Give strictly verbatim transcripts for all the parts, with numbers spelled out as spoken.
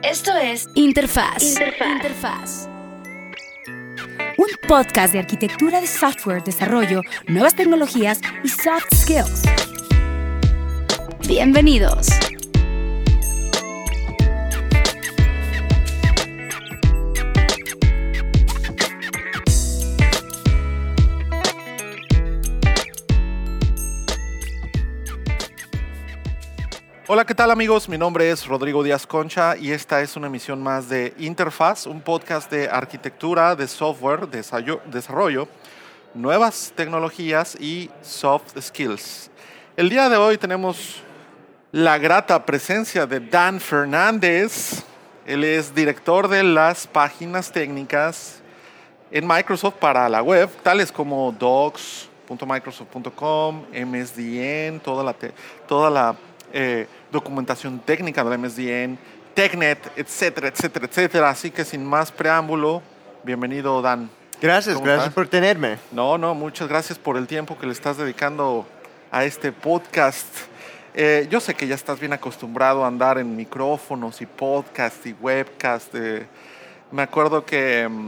Esto es Interfaz. Interfaz. Interfaz. Un podcast de arquitectura de software, desarrollo, nuevas tecnologías y soft skills. Bienvenidos. Hola, ¿qué tal amigos? Mi nombre es Rodrigo Díaz Concha y esta es una emisión más de Interfaz, un podcast de arquitectura, de software, de desarrollo, nuevas tecnologías y soft skills. El día de hoy tenemos la grata presencia de Dan Fernández. Él es director de las páginas técnicas en Microsoft para la web, tales como docs punto microsoft punto com, M S D N, toda la, te- toda la eh, documentación técnica de M S D N, TechNet, etcétera, etcétera, etcétera. Así que sin más preámbulo, bienvenido, Dan. Gracias, ¿Cómo gracias estás? por tenerme. No, no, muchas gracias por el tiempo que le estás dedicando a este podcast. Eh, yo sé que ya estás bien acostumbrado a andar en micrófonos y podcast y webcast. Eh, me acuerdo que mm,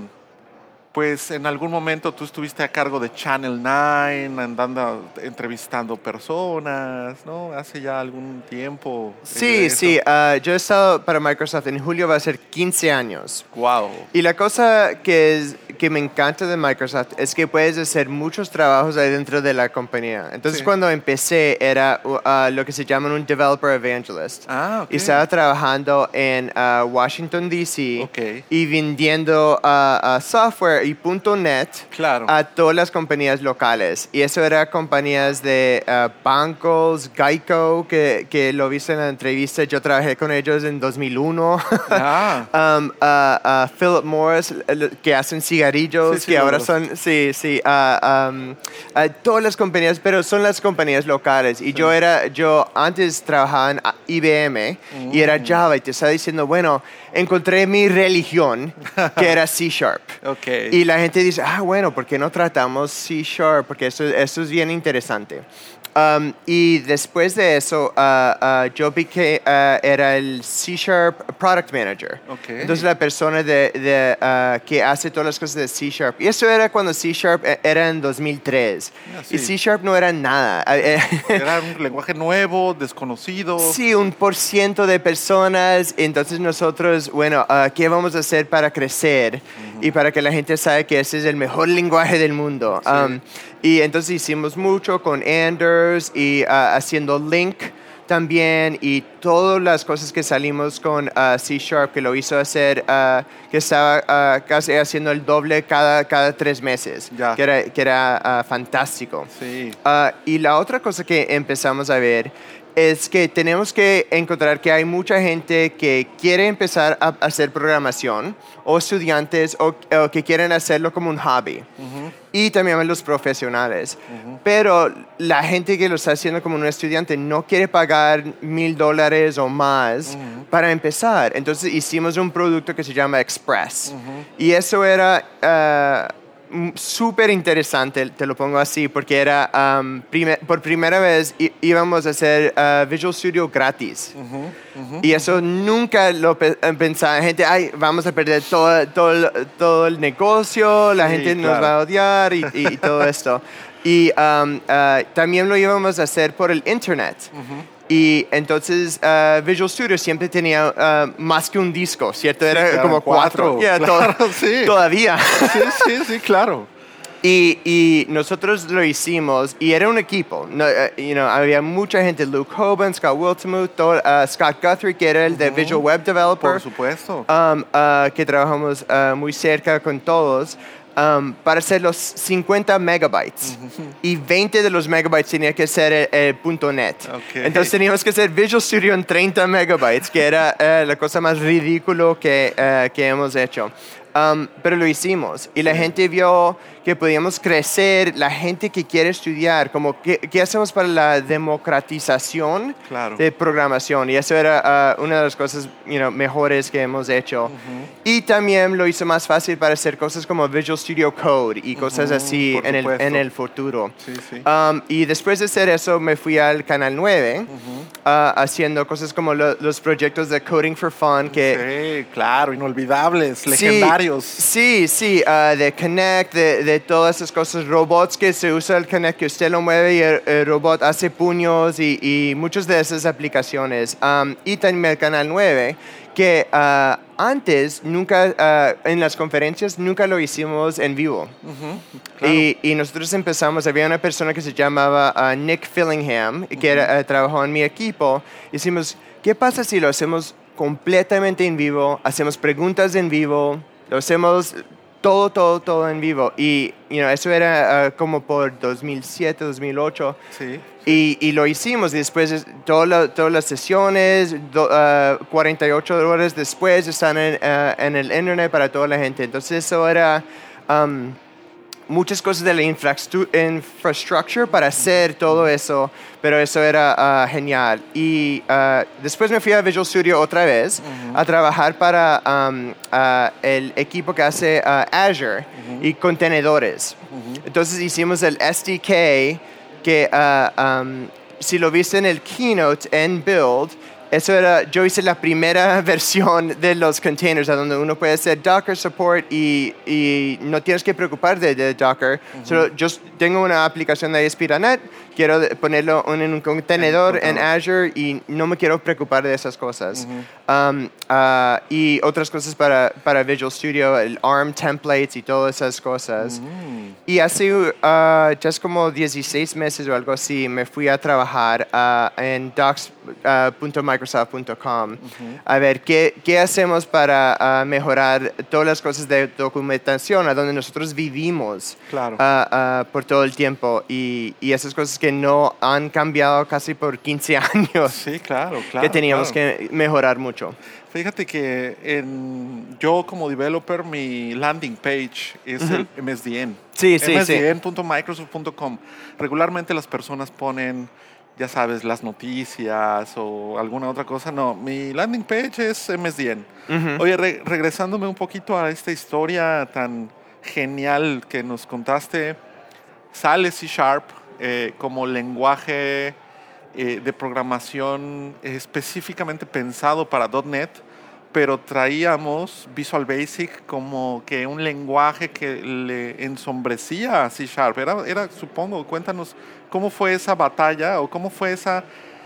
pues en algún momento tú estuviste a cargo de Channel nueve, andando entrevistando personas, ¿no? Hace ya algún tiempo. Sí, sí, uh, yo he estado para Microsoft en julio, va a ser quince años. Wow. Y la cosa que, es, que me encanta de Microsoft es que puedes hacer muchos trabajos ahí dentro de la compañía. Entonces, Sí. cuando empecé, era uh, lo que se llama un Developer Evangelist. Ah, ok. Y estaba trabajando en uh, Washington, D C Ok. y vendiendo uh, uh, software y .NET Claro. a todas las compañías locales. Y eso era compañías de uh, bancos, Geico, que, que lo viste en la entrevista. Yo trabajé con ellos en dos mil uno. Ah. um, uh, uh, Philip Morris, que hacen cigarrillos, Sí, sí, que los- ahora son, sí, sí, uh, um, uh, todas las compañías, pero son las compañías locales. Y yo era, yo antes trabajaba en I B M y era Java, y te estaba diciendo, bueno, encontré mi religión, que era C Sharp. Ok. Y la gente dice, ah, bueno, ¿por qué no tratamos C Sharp? Porque eso, eso es bien interesante. Um, y después de eso, uh, uh, yo vi que uh, era el C Sharp Product Manager. Ok. Entonces, la persona de, de, uh, que hace todas las cosas de C Sharp. Y eso era cuando C Sharp era en dos mil tres. Ah, sí. Y C Sharp no era nada. Era un lenguaje nuevo, desconocido. Sí, un por ciento de personas. Entonces nosotros, bueno, uh, ¿qué vamos a hacer para crecer? Uh-huh. Y para que la gente sabe que ese es el mejor lenguaje del mundo. Sí. Um, y entonces hicimos mucho con Anders y uh, haciendo Link también, y todas las cosas que salimos con uh, C Sharp, que lo hizo hacer, uh, que estaba uh, casi haciendo el doble cada, cada tres meses, Ya. que era, que era uh, fantástico. Sí. Uh, y la otra cosa que empezamos a ver es que tenemos que encontrar que hay mucha gente que quiere empezar a hacer programación, o estudiantes o, o que quieren hacerlo como un hobby. Uh-huh. Y también los profesionales. Uh-huh. Pero la gente que lo está haciendo como un estudiante no quiere pagar mil dólares o más Uh-huh. para empezar. Entonces hicimos un producto que se llama Express. Uh-huh. Y eso era uh, súper interesante, te lo pongo así, porque era um, primer, por primera vez í- íbamos a hacer uh, Visual Studio gratis. Uh-huh. Uh-huh. Y eso nunca lo pe- pensaba. Gente, ay, vamos a perder todo, todo, el- todo el negocio, la Sí, gente nos claro. va a odiar y, y- y todo esto. Y um, uh, también lo íbamos a hacer por el internet. Uh-huh. Y entonces uh, Visual Studio siempre tenía uh, más que un disco, ¿cierto? Era claro, como cuatro. cuatro, Yeah, claro, to- sí. Todavía. Sí, sí, sí, claro. Y, y nosotros lo hicimos, y era un equipo. No, uh, you know, había mucha gente, Luke Hoban, Scott Wiltemuth, todo, uh, Scott Guthrie, que era el de Ujú. Visual Web Developer. Por supuesto. Um, uh, que trabajamos uh, muy cerca con todos, um, para hacer los cincuenta megabytes. Uh-huh. Y veinte de los megabytes tenía que ser el, el punto .net. Okay. Entonces teníamos que hacer Visual Studio en treinta megabytes, que era uh, la cosa más ridícula que, uh, que hemos hecho. Um, pero lo hicimos y la gente vio que podíamos crecer, la gente que quiere estudiar, como qué, qué hacemos para la democratización Claro. de programación, y eso era uh, una de las cosas you know, mejores que hemos hecho. Uh-huh. Y también lo hizo más fácil para hacer cosas como Visual Studio Code y cosas uh-huh, así en el, en el futuro. Sí, sí. Um, y después de hacer eso me fui al Canal nueve uh-huh. uh, haciendo cosas como lo, los proyectos de Coding for Fun que sí, claro, inolvidables, legendarios. Sí, sí, uh, de Kinect, de, de todas esas cosas, robots que se usa el Kinect, que usted lo mueve y el, el robot hace puños y, y muchas de esas aplicaciones. Um, y también el Canal nueve, que uh, antes, nunca, uh, en las conferencias, nunca lo hicimos en vivo. Uh-huh, claro. y, y nosotros empezamos, había una persona que se llamaba uh, Nick Fillingham, uh-huh. que era, uh, trabajó en mi equipo. Hicimos, ¿qué pasa si lo hacemos completamente en vivo? Hacemos preguntas en vivo, lo hacemos todo, todo, todo en vivo. Y you know, eso era uh, como por dos mil siete, dos mil ocho. Sí. Y, y lo hicimos. Y después, todas la, todas las sesiones, do, uh, cuarenta y ocho horas después, están en, uh, en el internet para toda la gente. Entonces, eso era um, muchas cosas de la infrastructure para hacer todo eso, pero eso era uh, genial. Y uh, después me fui a Visual Studio otra vez uh-huh. a trabajar para um, uh, el equipo que hace uh, Azure uh-huh. y contenedores. Uh-huh. Entonces hicimos el S D K que uh, um, si lo viste en el keynote en Build, eso era, yo hice la primera versión de los containers, a donde uno puede hacer Docker support y, y no tienes que preocuparte de, de Docker. Uh-huh. Solo yo tengo una aplicación de A S P punto net, quiero ponerlo en un contenedor en Azure y no me quiero preocupar de esas cosas. Uh-huh. um, uh, y otras cosas para, para Visual Studio, el A R M templates y todas esas cosas. Uh-huh. Y hace uh, ya es como dieciséis meses o algo así, me fui a trabajar uh, en docs punto microsoft punto com uh-huh. a ver qué, qué hacemos para uh, mejorar todas las cosas de documentación a donde nosotros vivimos claro. uh, uh, por todo el tiempo y, y esas cosas que no han cambiado casi por quince años. Sí, claro, claro. Que teníamos claro. que mejorar mucho. Fíjate que en, yo como developer, mi landing page es uh-huh. el M S D N. Sí, sí, M S D N sí. punto microsoft punto com. Regularmente las personas ponen, ya sabes, las noticias o alguna otra cosa. No, mi landing page es M S D N. Uh-huh. Oye, re- regresándome un poquito a esta historia tan genial que nos contaste, sale C Sharp eh, como lenguaje eh, de programación específicamente pensado para .NET, pero traíamos Visual Basic como que un lenguaje que le ensombrecía a C Sharp. Era, era, supongo, cuéntanos cómo fue esa batalla o cómo fue esa,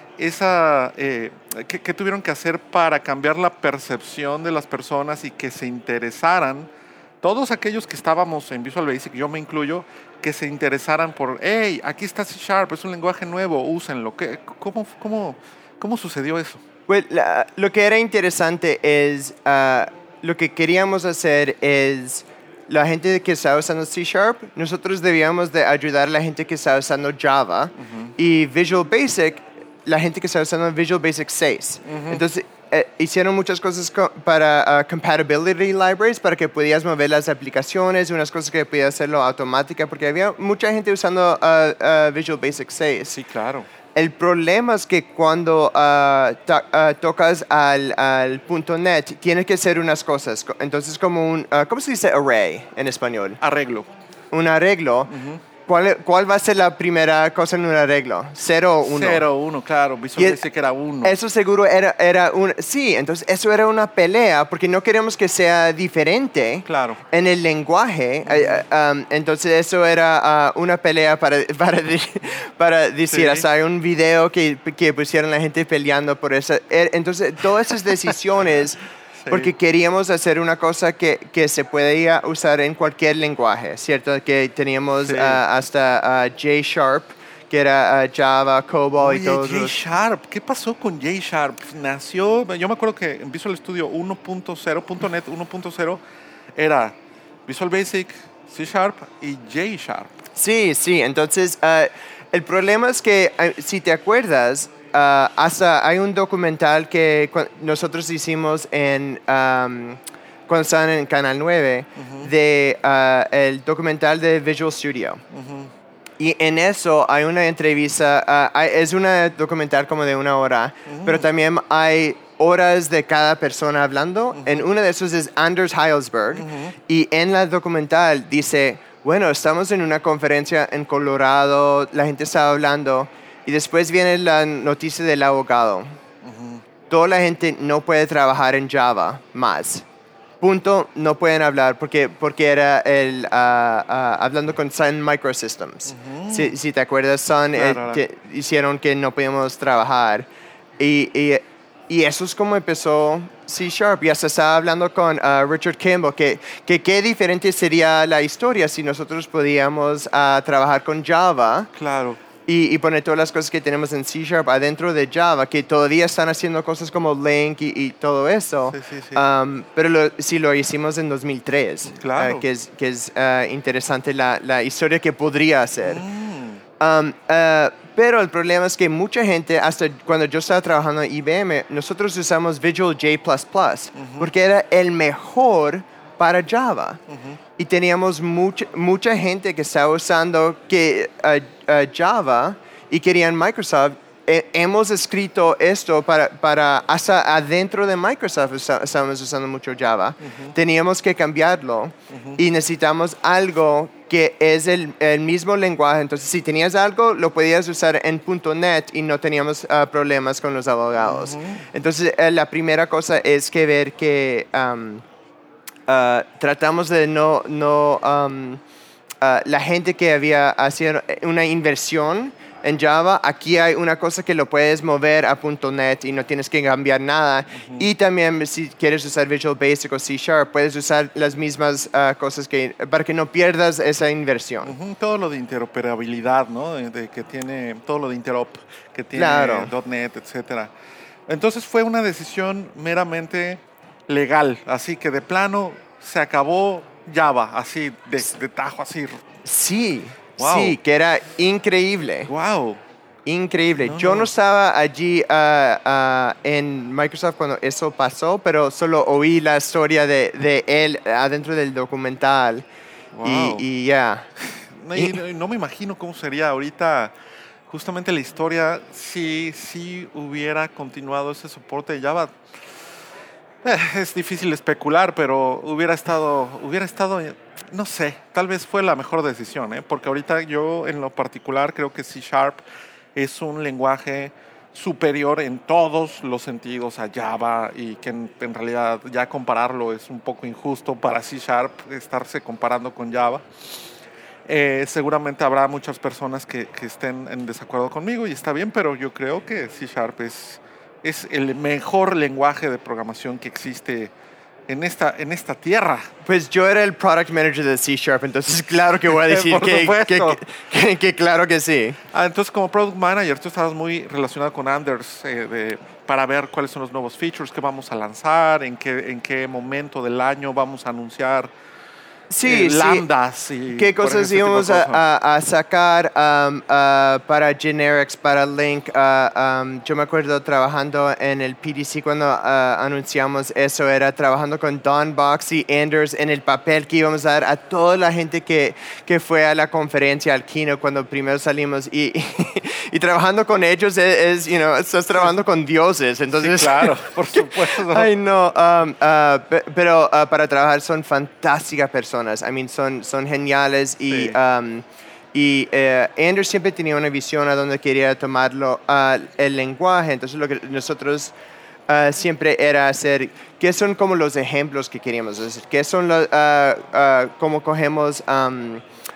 esa eh, ¿qué, qué tuvieron que hacer para cambiar la percepción de las personas y que se interesaran, todos aquellos que estábamos en Visual Basic, yo me incluyo, que se interesaran por, hey, aquí está C Sharp, es un lenguaje nuevo, úsenlo. ¿Qué, cómo, cómo, ¿Cómo sucedió eso? Well, la, lo que era interesante es, uh, lo que queríamos hacer es, la gente que está usando C Sharp, nosotros debíamos de ayudar a la gente que está usando Java, uh-huh. y Visual Basic, la gente que está usando Visual Basic seis. Uh-huh. Entonces, eh, hicieron muchas cosas co- para uh, compatibility libraries, para que pudieras mover las aplicaciones, unas cosas que podías hacerlo automática, porque había mucha gente usando uh, uh, Visual Basic seis. Sí, claro. El problema es que cuando uh, to- uh, tocas al, al punto .NET, tienes que hacer unas cosas. Entonces, como un, uh, ¿cómo se dice array en español? Arreglo. Un arreglo. Uh-huh. ¿Cuál, ¿Cuál va a ser la primera cosa en un arreglo? ¿Cero o uno? Cero, uno, claro. Visual Basic era uno. Eso seguro era, era un... Sí, entonces eso era una pelea porque no queremos que sea diferente, claro, en el lenguaje. Uh-huh. Uh, um, entonces eso era uh, una pelea para, para, para decir, sí. Hasta hay un video que, que pusieron la gente peleando por eso. Entonces todas esas decisiones... Sí. Porque queríamos hacer una cosa que, que se podía usar en cualquier lenguaje, ¿cierto? Que teníamos sí. uh, hasta uh, J Sharp, que era uh, Java, COBOL. Oye, y todos J los... Sharp, ¿qué pasó con J Sharp? Nació, yo me acuerdo que en Visual Studio uno punto cero, .NET uno punto cero era Visual Basic, C Sharp y J Sharp. Sí, sí, entonces uh, el problema es que, uh, si te acuerdas, Uh, hasta hay un documental que nosotros hicimos en um, cuando estaban en Canal nueve, uh-huh. de uh, el documental de Visual Studio. Uh-huh. Y en eso hay una entrevista, uh, hay, es un documental como de una hora, uh-huh. pero también hay horas de cada persona hablando. Uh-huh. En uno de esos es Anders Heilsberg, uh-huh. y en la documental dice, bueno, estamos en una conferencia en Colorado, la gente estaba hablando, y después viene la noticia del abogado. Uh-huh. Toda la gente no puede trabajar en Java más. Punto, no pueden hablar porque, porque era el, uh, uh, hablando con Sun Microsystems. Uh-huh. Si, si te acuerdas, Sun claro, eh, que hicieron que no podíamos trabajar. Y, y, y eso es como empezó C Sharp. Ya se estaba hablando con uh, Richard Kimball, que, que qué diferente sería la historia si nosotros podíamos uh, trabajar con Java. Claro. Y, y poner todas las cosas que tenemos en C Sharp adentro de Java, que todavía están haciendo cosas como Link y, y todo eso. Sí, sí, sí. Um, pero lo, sí lo hicimos en dos mil tres. Claro. Uh, que es, que es uh, interesante la, la historia que podría ser. Mm. Um, uh, pero el problema es que mucha gente, hasta cuando yo estaba trabajando en I B M, nosotros usamos Visual J plus plus, uh-huh. porque era el mejor para Java. Uh-huh. Y teníamos mucha, mucha gente que estaba usando que, uh, uh, Java y querían Microsoft. Eh, hemos escrito esto para, para hasta adentro de Microsoft estábamos usando mucho Java. Uh-huh. Teníamos que cambiarlo uh-huh. y necesitamos algo que es el, el mismo lenguaje. Entonces, si tenías algo, lo podías usar en punto net y no teníamos uh, problemas con los abogados. Uh-huh. Entonces, eh, la primera cosa es que ver que... Um, Uh, tratamos de no, no um, uh, la gente que había hecho una inversión en Java, aquí hay una cosa que lo puedes mover a punto net y no tienes que cambiar nada. Uh-huh. Y también si quieres usar Visual Basic o C Sharp, puedes usar las mismas uh, cosas que, para que no pierdas esa inversión. Uh-huh. Todo lo de interoperabilidad, ¿no? De, de que tiene, todo lo de interop que tiene claro. .NET, etcétera. Entonces fue una decisión meramente legal, así que de plano se acabó Java, así de, de tajo, así. Sí, wow. sí, que era increíble. Wow. Increíble. No, Yo no, no estaba allí uh, uh, en Microsoft cuando eso pasó, pero solo oí la historia de, de él adentro del documental. Wow. Y ya. Yeah. Y, y no me imagino cómo sería ahorita justamente la historia si, si hubiera continuado ese soporte de Java. Eh, es difícil especular, pero hubiera estado, hubiera estado, no sé, tal vez fue la mejor decisión, ¿eh? Porque ahorita yo en lo particular creo que C Sharp es un lenguaje superior en todos los sentidos a Java y que en, en realidad ya compararlo es un poco injusto para C Sharp estarse comparando con Java. Eh, seguramente habrá muchas personas que, que estén en desacuerdo conmigo y está bien, pero yo creo que C Sharp es... es el mejor lenguaje de programación que existe en esta, en esta tierra. Pues yo era el product manager de C Sharp, entonces claro que voy a decir que, que, que, que, que claro que sí. Ah, entonces como product manager tú estabas muy relacionado con Anders eh, de, para ver cuáles son los nuevos features que vamos a lanzar, en qué, en qué momento del año vamos a anunciar. Sí, eh, sí. Lambdas y qué cosas íbamos a, a, a sacar um, uh, para generics, para Link. Uh, um, yo me acuerdo trabajando en el P D C cuando uh, anunciamos eso, era trabajando con Don Box y Anders en el papel que íbamos a dar a toda la gente que, que fue a la conferencia, al keynote, cuando primero salimos. Y, y, y trabajando con ellos es, es, you know, estás trabajando con dioses. Entonces, sí, claro, por supuesto. Ay, no, um, uh, pero uh, para trabajar son fantásticas personas. I mean, son, son geniales y, sí. um, y uh, Anders siempre tenía una visión a donde quería tomarlo uh, el lenguaje. Entonces lo que nosotros uh, siempre era hacer, ¿qué son como los ejemplos que queríamos hacer? ¿Qué son los, uh, uh, cómo cogemos um, uh,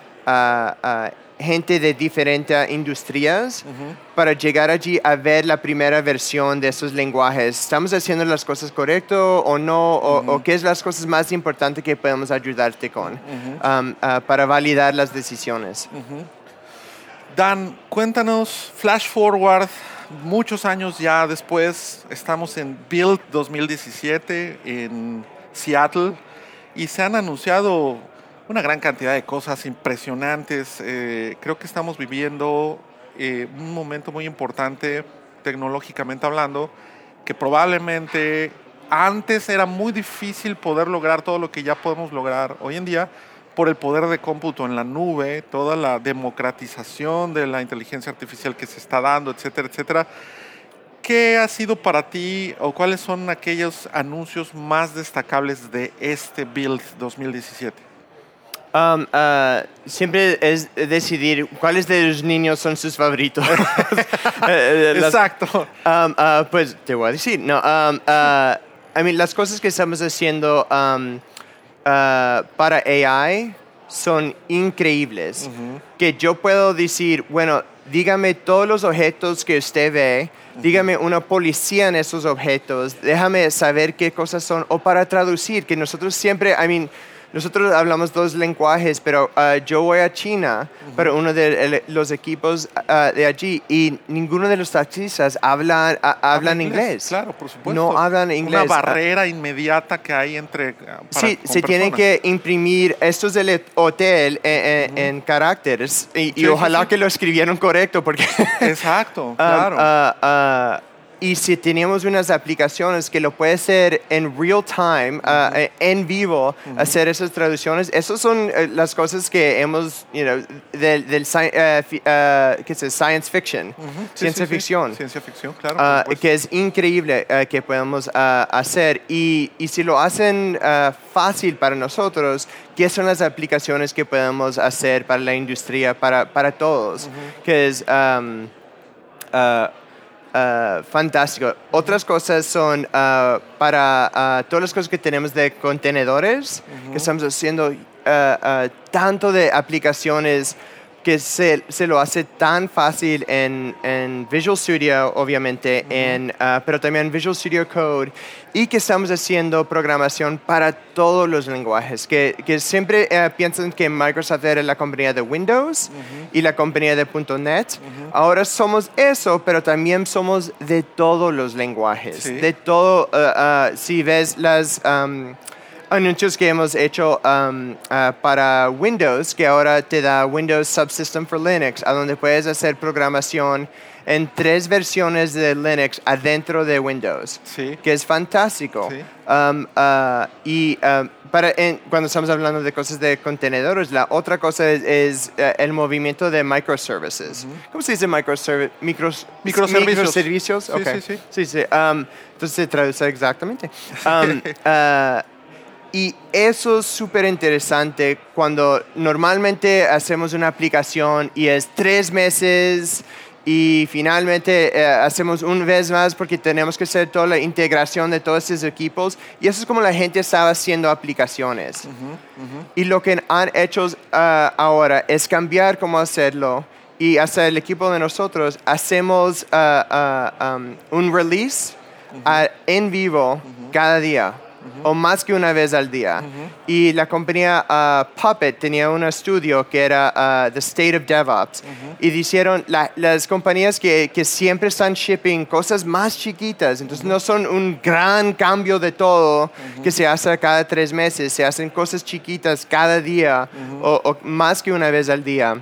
uh, gente de diferentes industrias uh-huh. para llegar allí a ver la primera versión de esos lenguajes? ¿Estamos haciendo las cosas correctas o no? O, uh-huh. o qué es las cosas más importantes que podemos ayudarte con uh-huh. um, uh, para validar las decisiones? Uh-huh. Dan, cuéntanos, flash forward, muchos años ya después, estamos en Build dos mil diecisiete en Seattle y se han anunciado una gran cantidad de cosas impresionantes. Eh, creo que estamos viviendo eh, un momento muy importante tecnológicamente hablando, que probablemente antes era muy difícil poder lograr todo lo que ya podemos lograr hoy en día por el poder de cómputo en la nube, toda la democratización de la inteligencia artificial que se está dando, etcétera, etcétera. ¿Qué ha sido para ti o cuáles son aquellos anuncios más destacables de este Build dos mil diecisiete? Um, uh, siempre es decidir cuáles de los niños son sus favoritos. Exacto. Um, uh, pues te voy a decir, no, um, uh, I mean, las cosas que estamos haciendo um, uh, para A I son increíbles. Uh-huh. Que yo puedo decir, bueno, dígame todos los objetos que usted ve, uh-huh. dígame una policía en esos objetos, déjame saber qué cosas son, o para traducir, que nosotros siempre, I mean, nosotros hablamos dos lenguajes, pero uh, yo voy a China, uh-huh. para uno de el, los equipos uh, de allí, y ninguno de los taxistas hablan, uh, hablan inglés. inglés. Claro, por supuesto. No hablan inglés. Una barrera uh, inmediata que hay entre... Uh, para, sí, se tienen que imprimir estos del hotel en, uh-huh. en caracteres, y, sí, y ojalá sí, sí. que lo escribieron correcto, porque... Exacto, claro. Uh, uh, uh, Y si tenemos unas aplicaciones que lo puede hacer en real time, uh-huh. uh, en vivo, uh-huh. hacer esas traducciones, esas son uh, las cosas que hemos, you know, del, del uh, uh, ¿qué es? Science fiction, uh-huh. sí, ciencia sí, ficción. Sí. Ciencia ficción, claro. Uh, que es increíble uh, que podemos uh, hacer. Y, y si lo hacen uh, fácil para nosotros, ¿qué son las aplicaciones que podemos hacer para la industria, para, para todos? Uh-huh. Que es... Um, uh, Uh, fantástico. Otras cosas son uh, para uh, todas las cosas que tenemos de contenedores, uh-huh. que estamos haciendo uh, uh, tanto de aplicaciones que se, se lo hace tan fácil en, en Visual Studio, obviamente, uh-huh. en, uh, pero también Visual Studio Code, y que estamos haciendo programación para todos los lenguajes, que, que siempre uh, piensan que Microsoft era la compañía de Windows uh-huh. y la compañía de .NET. Uh-huh. Ahora somos eso, pero también somos de todos los lenguajes, sí. de todo. Uh, uh, si ves las... Um, anuncios que hemos hecho um, uh, para Windows, que ahora te da Windows Subsystem for Linux, a donde puedes hacer programación en tres versiones de Linux adentro de Windows, sí. que es fantástico. Sí. Um, uh, y um, para en, cuando estamos hablando de cosas de contenedores, la otra cosa es, es uh, el movimiento de microservices. Uh-huh. ¿Cómo se dice microserv micros microservicios? Microservicios. Sí, okay. sí, sí. sí, sí. Um, entonces se traduce exactamente. Um, uh, Y eso es súper interesante cuando normalmente hacemos una aplicación y es tres meses y finalmente eh, hacemos una vez más porque tenemos que hacer toda la integración de todos estos equipos. Y eso es como la gente estaba haciendo aplicaciones. Uh-huh, uh-huh. Y lo que han hecho uh, ahora es cambiar cómo hacerlo. Y hasta el equipo de nosotros hacemos uh, uh, um, un release uh-huh. uh, en vivo uh-huh. cada día. Uh-huh. O más que una vez al día. Uh-huh. Y la compañía uh, Puppet tenía un estudio que era uh, The State of DevOps. Uh-huh. Y dijeron, la, las compañías que, que siempre están shipping cosas más chiquitas, entonces uh-huh. no son un gran cambio de todo uh-huh. que se hace cada tres meses, se hacen cosas chiquitas cada día uh-huh. o, o más que una vez al día.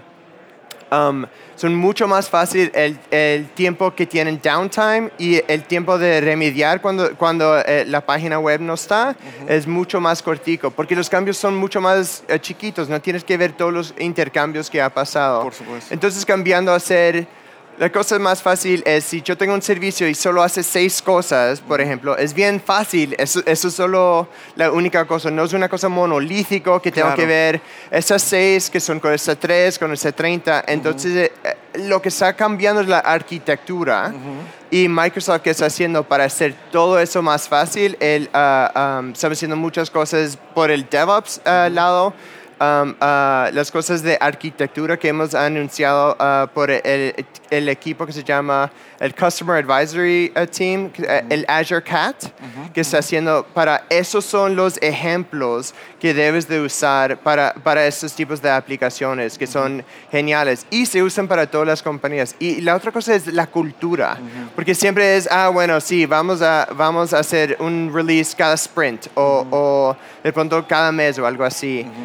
Um, son mucho más fácil el, el tiempo que tienen downtime y el tiempo de remediar cuando, cuando eh, la página web no está, uh-huh. es mucho más cortico, porque los cambios son mucho más eh, chiquitos, no tienes que ver todos los intercambios que ha pasado. Por supuesto. Entonces, cambiando a hacer... La cosa más fácil es si yo tengo un servicio y solo hace seis cosas, por ejemplo, es bien fácil. Eso, eso es solo la única cosa. No es una cosa monolítico que tengo claro. que ver esas seis que son con esa tres, con esa treinta. Entonces, uh-huh. eh, lo que está cambiando es la arquitectura. Uh-huh. Y Microsoft, ¿qué está haciendo para hacer todo eso más fácil? Él uh, um, está haciendo muchas cosas por el DevOps uh, uh-huh. lado. Um, uh, las cosas de arquitectura que hemos anunciado uh, por el, el equipo que se llama el Customer Advisory uh, Team, uh-huh. el Azure Cat, uh-huh. que está haciendo para... Esos son los ejemplos que debes de usar para, para estos tipos de aplicaciones que uh-huh. son geniales y se usan para todas las compañías. Y la otra cosa es la cultura, uh-huh. porque siempre es, ah, bueno, sí, vamos a, vamos a hacer un release cada sprint o, uh-huh. o de pronto cada mes o algo así. Uh-huh. Tienes que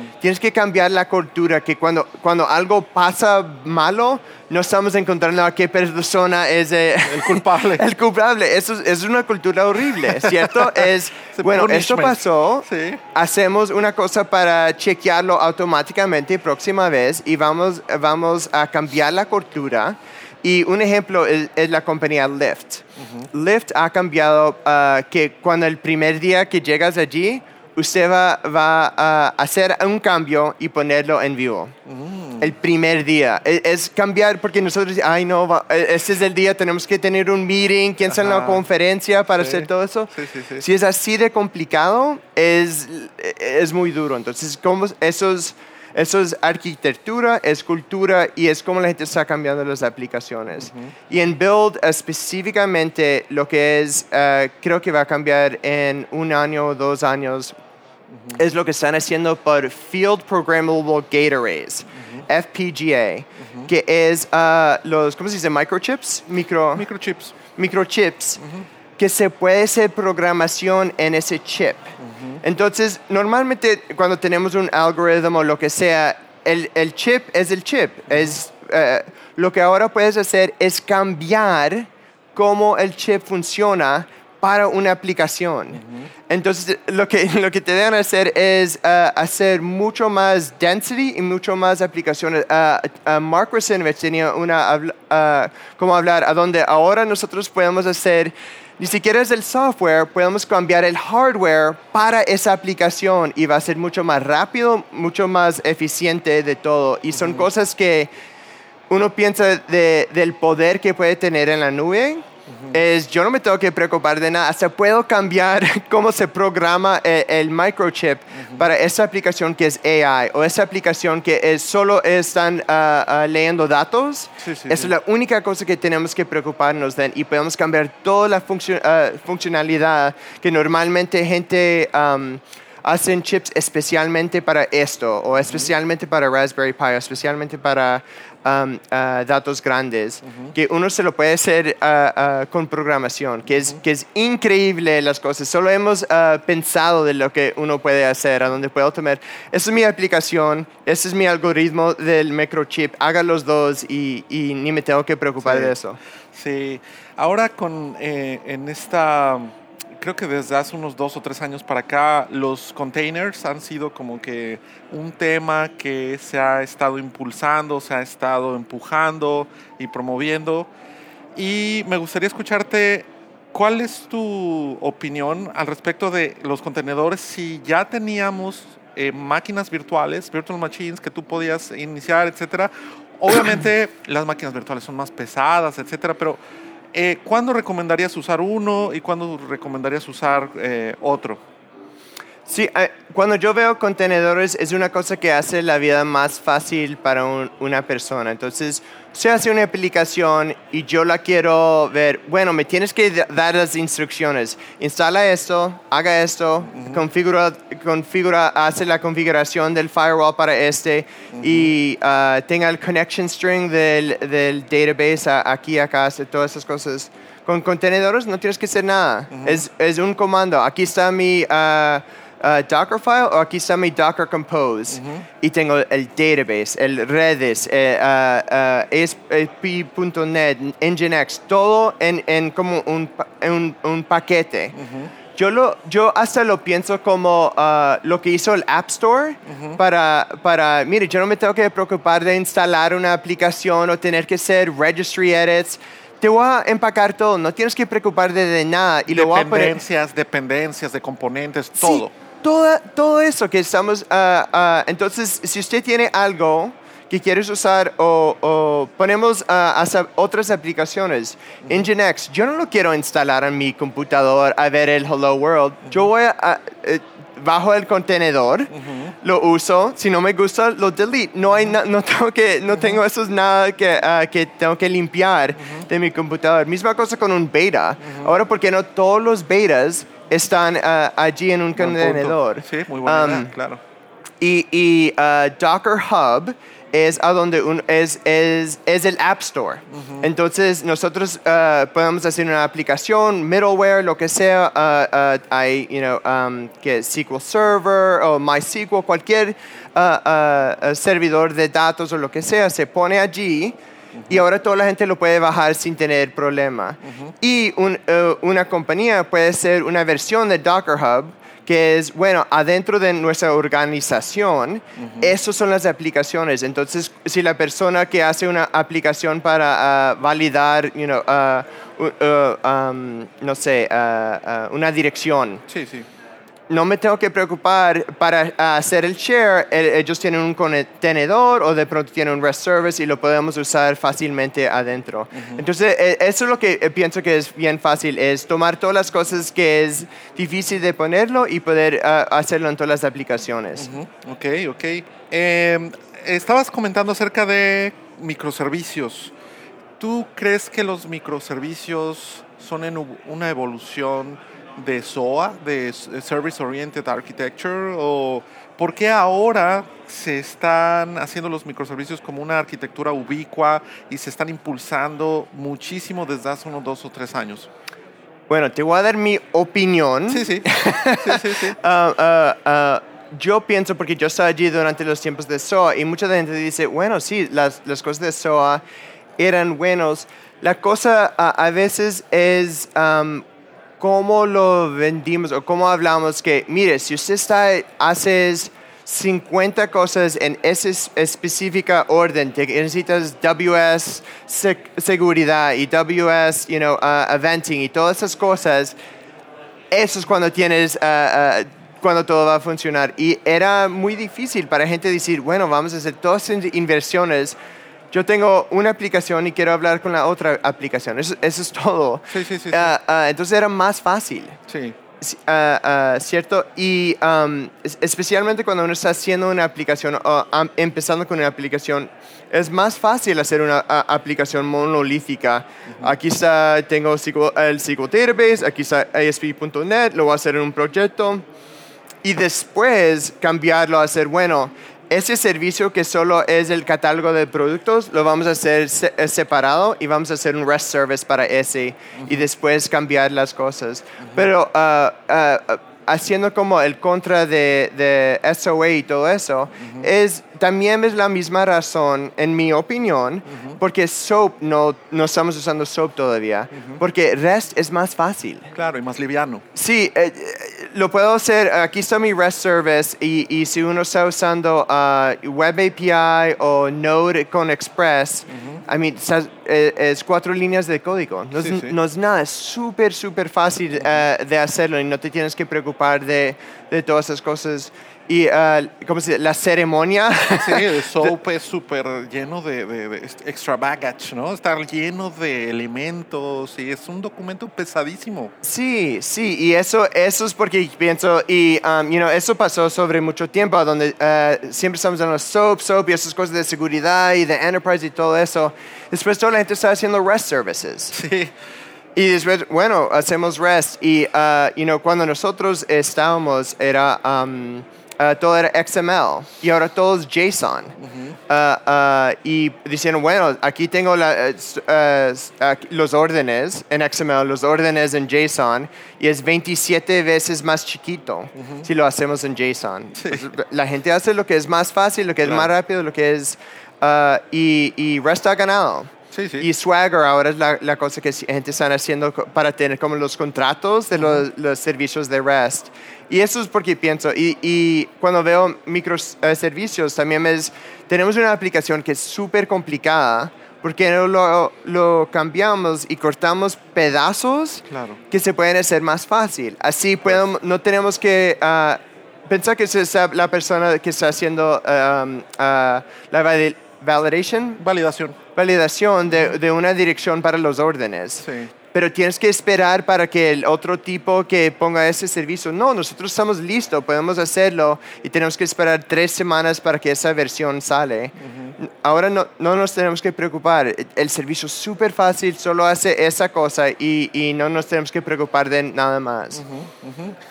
que cambiar la cultura, que cuando, cuando algo pasa malo, no estamos encontrando a qué persona es eh, El culpable. el culpable. Eso es, es una cultura horrible, ¿cierto? Es, bueno, esto pasó, Sí. hacemos una cosa para chequearlo automáticamente próxima vez y vamos, vamos a cambiar la cultura. Y un ejemplo es, es la compañía Lyft. Uh-huh. Lyft ha cambiado uh, que cuando el primer día que llegas allí, usted va, va a hacer un cambio y ponerlo en vivo. Mm. El primer día. Es, es cambiar porque nosotros, ay no, va, este es el día, tenemos que tener un meeting, quién sabe una conferencia para sí. hacer todo eso. Sí, sí, sí. Si es así de complicado, es, es muy duro. Entonces, como esos... Eso es arquitectura, es cultura y es como la gente está cambiando las aplicaciones. Uh-huh. Y en Build específicamente lo que es, uh, creo que va a cambiar en un año o dos años, uh-huh. es lo que están haciendo por Field Programmable Gate Arrays, uh-huh. F P G A, uh-huh. que es uh, los, ¿cómo se dice? Microchips. Micro, microchips. Microchips. Uh-huh. Que se puede hacer programación en ese chip. Uh-huh. Entonces, normalmente cuando tenemos un algoritmo o lo que sea, el, el chip es el chip. Uh-huh. Es, uh, lo que ahora puedes hacer es cambiar cómo el chip funciona para una aplicación. Uh-huh. Entonces, lo que, lo que te deben hacer es uh, hacer mucho más density y mucho más aplicaciones. Uh, uh, Mark Russinovich tenía una, uh, como hablar, a donde ahora nosotros podemos hacer, ni siquiera es el software, podemos cambiar el hardware para esa aplicación y va a ser mucho más rápido, mucho más eficiente de todo. Y son uh-huh. cosas que uno piensa de, del poder que puede tener en la nube. Uh-huh. Es, yo no me tengo que preocupar de nada, hasta puedo cambiar cómo se programa el, el microchip uh-huh. para esa aplicación que es A I o esa aplicación que es, solo están uh, uh, leyendo datos. Sí, sí, esa sí. es la única cosa que tenemos que preocuparnos de y podemos cambiar toda la funcio- uh, funcionalidad que normalmente gente um, hacen chips especialmente para esto o especialmente uh-huh. para Raspberry Pi o especialmente para Um, uh, datos grandes, uh-huh. que uno se lo puede hacer uh, uh, con programación, que es, uh-huh. que es increíble las cosas. Solo hemos uh, pensado de lo que uno puede hacer, a donde puedo tomar. Esa es mi aplicación, ese es mi algoritmo del microchip, haga los dos y, y ni me tengo que preocupar sí. de eso. Sí, ahora con eh, en esta... Creo que desde hace unos dos o tres años para acá los containers han sido como que un tema que se ha estado impulsando, se ha estado empujando y promoviendo. Y me gustaría escucharte, ¿cuál es tu opinión al respecto de los contenedores? Si ya teníamos eh, máquinas virtuales, virtual machines, que tú podías iniciar, etcétera. Obviamente las máquinas virtuales son más pesadas, etcétera, pero Eh, ¿cuándo recomendarías usar uno y cuándo recomendarías usar eh, otro? Sí, eh, cuando yo veo contenedores es una cosa que hace la vida más fácil para un, una persona. Entonces, se hace una aplicación y yo la quiero ver. Bueno, me tienes que dar las instrucciones. Instala esto, haga esto, uh-huh. configura, configura, hace la configuración del firewall para este uh-huh. y uh, tenga el connection string del, del database a, aquí, acá, hace todas esas cosas. Con contenedores no tienes que hacer nada. Uh-huh. Es, es un comando. Aquí está mi... Uh, Uh, Dockerfile o aquí está mi Docker Compose uh-huh. y tengo el database, el Redis, eh, uh, uh, A S P punto net, Nginx, todo en, en como un, un, un paquete. Uh-huh. Yo, lo, yo hasta lo pienso como uh, lo que hizo el App Store uh-huh. para, para, mire, yo no me tengo que preocupar de instalar una aplicación o tener que hacer registry edits. Te voy a empacar todo, no tienes que preocuparte de, de nada. Y lo voy a poner... Dependencias, dependencias de componentes, todo. Sí, todo, todo eso que estamos... Uh, uh, entonces, si usted tiene algo que quieres usar o, o ponemos uh, hasta otras aplicaciones, uh-huh. Nginx, yo no lo quiero instalar en mi computador a ver el Hello World. Uh-huh. Yo voy a... a, a bajo el contenedor, uh-huh. lo uso, si no me gusta, lo delete. No, hay na- no, tengo, que, no uh-huh. tengo eso nada que, uh, que tengo que limpiar uh-huh. de mi computador. Misma cosa con un beta. Uh-huh. Ahora, ¿por qué no todos los betas están uh, allí en un contenedor? Sí, muy buena idea, um, claro. Y, y uh, Docker Hub es a donde un, es, es, es el App Store. Uh-huh. Entonces, nosotros uh, podemos hacer una aplicación, middleware, lo que sea. Uh, uh, hay, you know, um, que S Q L Server o MySQL, cualquier uh, uh, uh, servidor de datos o lo que sea, se pone allí. Uh-huh. Y ahora toda la gente lo puede bajar sin tener problema. Uh-huh. Y un, uh, una compañía puede ser una versión de Docker Hub que es, bueno, adentro de nuestra organización, uh-huh. esas son las aplicaciones. Entonces, si la persona que hace una aplicación para uh, validar, you know, uh, uh, um, no sé, uh, uh, una dirección. Sí, sí. No me tengo que preocupar para uh, hacer el share. El, ellos tienen un contenedor o de pronto tienen un REST service y lo podemos usar fácilmente adentro. Uh-huh. Entonces, eh, eso es lo que eh, pienso que es bien fácil, es tomar todas las cosas que es difícil de ponerlo y poder uh, hacerlo en todas las aplicaciones. Uh-huh. Ok, ok. Eh, estabas comentando acerca de microservicios. ¿Tú crees que los microservicios son en una evolución de S O A, de Service Oriented Architecture, o por qué ahora se están haciendo los microservicios como una arquitectura ubicua y se están impulsando muchísimo desde hace unos dos o tres años? Bueno, te voy a dar mi opinión. Sí, sí. sí, sí, sí. uh, uh, uh, yo pienso, porque yo estaba allí durante los tiempos de S O A y mucha gente dice, bueno, sí, las, las cosas de S O A eran buenos. La cosa uh, a veces es um, cómo lo vendimos o cómo hablamos que, mire, si usted está, haces cincuenta cosas en esa específica orden, te necesitas W S sec- seguridad y W S, you know, uh, eventing y todas esas cosas, eso es cuando tienes, uh, uh, cuando todo va a funcionar. Y era muy difícil para gente decir, bueno, vamos a hacer todas esas inversiones. Yo tengo una aplicación y quiero hablar con la otra aplicación. Eso, eso es todo. Sí, sí, sí. sí. Uh, uh, entonces era más fácil. Sí. Uh, uh, ¿Cierto? Y um, especialmente cuando uno está haciendo una aplicación o um, empezando con una aplicación, es más fácil hacer una uh, aplicación monolítica. Uh-huh. Aquí está, tengo el S Q L, el S Q L Database, aquí está A S P punto net, lo voy a hacer en un proyecto. Y después cambiarlo a hacer, bueno, ese servicio que solo es el catálogo de productos, lo vamos a hacer se- separado y vamos a hacer un REST service para ese uh-huh. y después cambiar las cosas. Uh-huh. Pero uh, uh, uh, haciendo como el contra de, de S O A y todo eso, uh-huh. es, también es la misma razón, en mi opinión, uh-huh. porque SOAP, no, no estamos usando SOAP todavía, uh-huh. porque REST es más fácil. Claro, y más liviano. Sí, eh, lo puedo hacer, aquí está mi REST service y, y si uno está usando uh, Web A P I o Node con Express, uh-huh. I mean, es, es cuatro líneas de código. No, sí, es, sí. no es nada, es súper, súper fácil uh, de hacerlo y no te tienes que preocupar de, de todas esas cosas. Y, uh, ¿cómo se dice? La ceremonia. Sí, el SOAP es súper lleno de, de, de extra baggage, ¿no? Estar lleno de elementos y es un documento pesadísimo. Sí, sí, y eso, eso es porque pienso, y um, you know, eso pasó sobre mucho tiempo, donde uh, siempre estamos en los SOAP, SOAP y esas cosas de seguridad y de enterprise y todo eso. Después toda la gente está haciendo REST services. Sí. Y después, bueno, hacemos REST. Y, uh, you know, cuando nosotros estábamos, era... Um, Uh, todo era X M L y ahora todo es JSON. Uh-huh. uh, uh, y diciendo, bueno, aquí tengo la, uh, uh, uh, los órdenes en X M L, los órdenes en JSON, y es veintisiete veces más chiquito uh-huh. si lo hacemos en JSON. Sí. Pues, la gente hace lo que es más fácil, lo que claro. es más rápido, lo que es... Uh, y, y REST ha ganado. Sí, sí. Y Swagger ahora es la, la cosa que la gente está haciendo para tener como los contratos de uh-huh. los, los servicios de REST. Y eso es porque pienso, y, y cuando veo microservicios, uh, también es, tenemos una aplicación que es súper complicada, porque no lo, lo cambiamos y cortamos pedazos claro. que se pueden hacer más fácil. Así pues. podemos, no tenemos que... Uh, pensar que es la persona que está haciendo um, uh, la valid- validation. Validación. Validación de, de una dirección para los órdenes. Sí. Pero tienes que esperar para que el otro tipo que ponga ese servicio. No, nosotros estamos listos, podemos hacerlo y tenemos que esperar tres semanas para que esa versión sale. Uh-huh. Ahora no, no nos tenemos que preocupar. El servicio es súper fácil, solo hace esa cosa y, y no nos tenemos que preocupar de nada más. Uh-huh, uh-huh.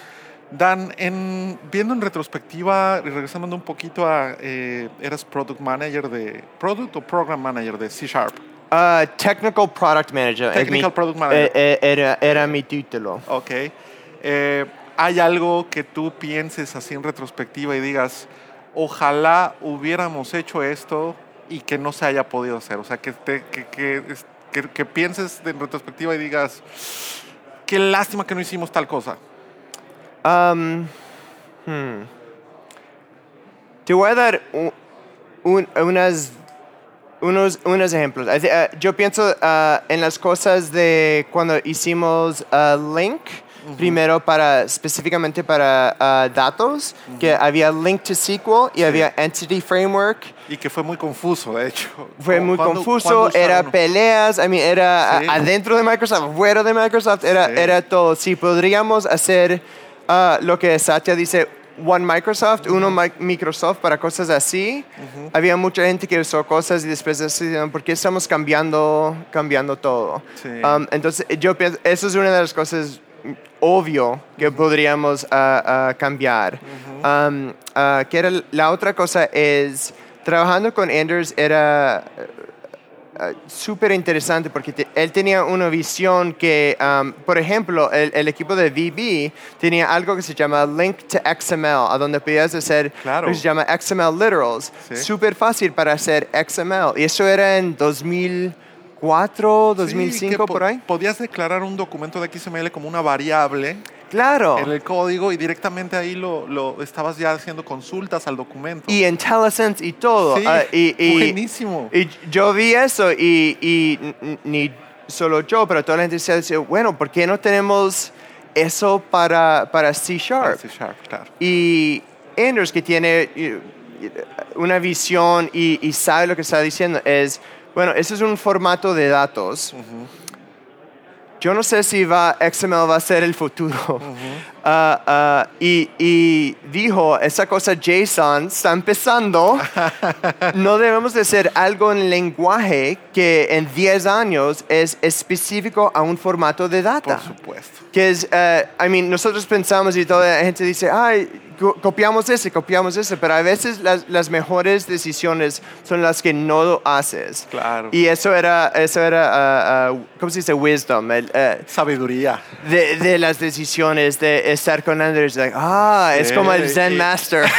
Dan, en, viendo en retrospectiva, y regresando un poquito a, eh, eras Product Manager de, Product o Program Manager de C Sharp. Uh, technical Product Manager. Technical mi, Product Manager. Eh, eh, era, era mi título. Ok. Eh, ¿Hay algo que tú pienses así en retrospectiva y digas, ojalá hubiéramos hecho esto y que no se haya podido hacer? O sea, que, te, que, que, que, que pienses en retrospectiva y digas, qué lástima que no hicimos tal cosa. Um, hmm. Te voy a dar un, un, unas, unos, unos ejemplos. Uh, yo pienso uh, en las cosas de cuando hicimos uh, Link, uh-huh. primero para específicamente para uh, datos, uh-huh. que había Link to S Q L y sí. había Entity Framework. Y que fue muy confuso, de hecho. Fue muy ¿Cuándo, confuso, ¿cuándo era uno? Peleas, I mean, era sí. adentro de Microsoft, fuera de Microsoft, era, sí. era todo. Si podríamos hacer uh, lo que Satya dice, One Microsoft, uh-huh. uno mi- Microsoft para cosas así, uh-huh. había mucha gente que usó cosas y después decían, ¿por qué estamos cambiando, cambiando todo? Sí. Um, entonces, yo pienso, eso es una de las cosas obvio que uh-huh. podríamos uh, uh, cambiar. Uh-huh. Um, uh, que era, la otra cosa es, trabajando con Anders era uh, uh, súper interesante porque te, él tenía una visión que, um, por ejemplo, el, el equipo de V B tenía algo que se llama Link to X M L, a donde podías hacer claro. lo que se llama X M L literals. Sí. Súper fácil para hacer X M L. Y eso era en dos mil cuatro, dos mil cinco, sí, por ahí. Podías declarar un documento de X M L como una variable. Claro. En el código y directamente ahí lo, lo estabas ya haciendo consultas al documento. Y IntelliSense y todo. Sí, uh, y, y, buenísimo. Y yo vi eso y, y ni solo yo, pero toda la gente decía, bueno, ¿por qué no tenemos eso para, para C Sharp? Para C Sharp, claro. Y Anders, que tiene una visión y, y sabe lo que está diciendo, es, bueno, ese es un formato de datos. Uh-huh. Yo no sé si va, X M L va a ser el futuro. Uh-huh. uh, uh, y, y dijo, esa cosa JSON está empezando. No debemos de hacer algo en lenguaje que en diez años es específico a un formato de data. Por supuesto. Que es, uh, I mean, nosotros pensamos y toda la gente dice, ay, copiamos ese, copiamos ese, pero a veces las, las mejores decisiones son las que no lo haces. Claro. Y eso era, eso era uh, uh, ¿cómo se dice? Wisdom. El, uh, Sabiduría. De, de las decisiones, de estar con Anders. Like, ah, sí, es como el Zen y, Master.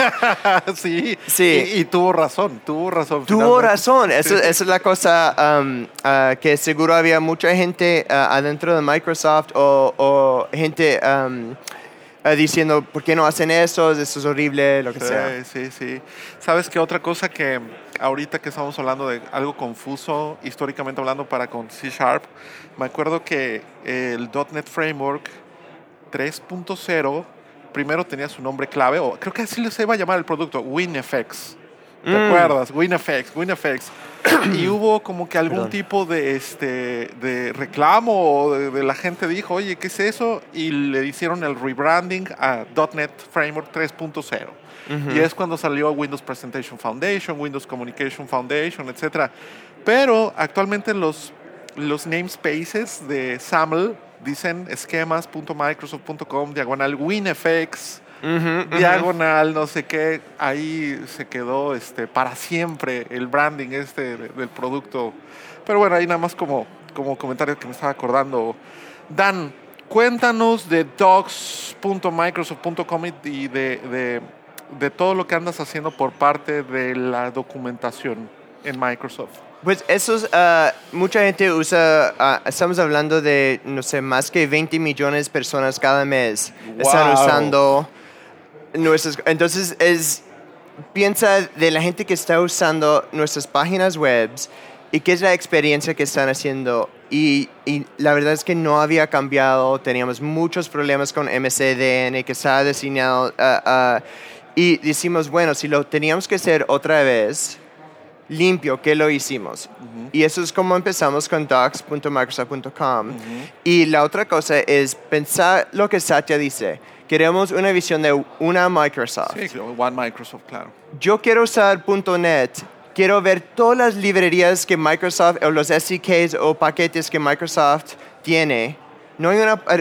sí, sí. Y, y tuvo razón, tuvo razón. Tuvo finalmente. razón. Eso, sí. Esa es la cosa um, uh, que seguro había mucha gente uh, adentro de Microsoft o, o gente... Um, Uh, diciendo, ¿por qué no hacen eso? Eso es horrible, lo que sí, sea. Sí, sí. ¿Sabes qué otra cosa que ahorita que estamos hablando de algo confuso, históricamente hablando para con C Sharp, me acuerdo que el .NET Framework tres punto cero primero tenía su nombre clave, o creo que así se iba a llamar el producto, WinFX. ¿Te mm. acuerdas? WinFX, WinFX. Y hubo como que algún Perdón. tipo de, este, de reclamo o de, de la gente dijo, oye, ¿qué es eso? Y le hicieron el rebranding a .NET Framework tres punto cero. Uh-huh. Y es cuando salió Windows Presentation Foundation, Windows Communication Foundation, etcétera. Pero actualmente los, los namespaces de SAML dicen esquemas punto microsoft punto com, diagonal WinFX, Uh-huh, uh-huh. diagonal, no sé qué, ahí se quedó este, para siempre el branding este de, del producto. Pero bueno, ahí nada más como, como comentario que me estaba acordando. Dan, cuéntanos de docs punto microsoft punto com y de, de, de todo lo que andas haciendo por parte de la documentación en Microsoft. Pues esos, uh, mucha gente usa, uh, estamos hablando de, no sé, más que veinte millones de personas cada mes wow. están usando nuestras, entonces es, piensa de la gente que está usando nuestras páginas web y qué es la experiencia que están haciendo y, y la verdad es que no había cambiado, teníamos muchos problemas con M C D N que estaba diseñado uh, uh, y decimos, bueno, si lo teníamos que hacer otra vez limpio, ¿qué lo hicimos? Uh-huh. Y eso es como empezamos con docs punto microsoft punto com. Uh-huh. Y la otra cosa es pensar lo que Satya dice. Queremos una visión de una Microsoft. Sí, One Microsoft, claro. Yo quiero usar .NET. Quiero ver todas las librerías que Microsoft, o los S D Ks o paquetes que Microsoft tiene. No hay una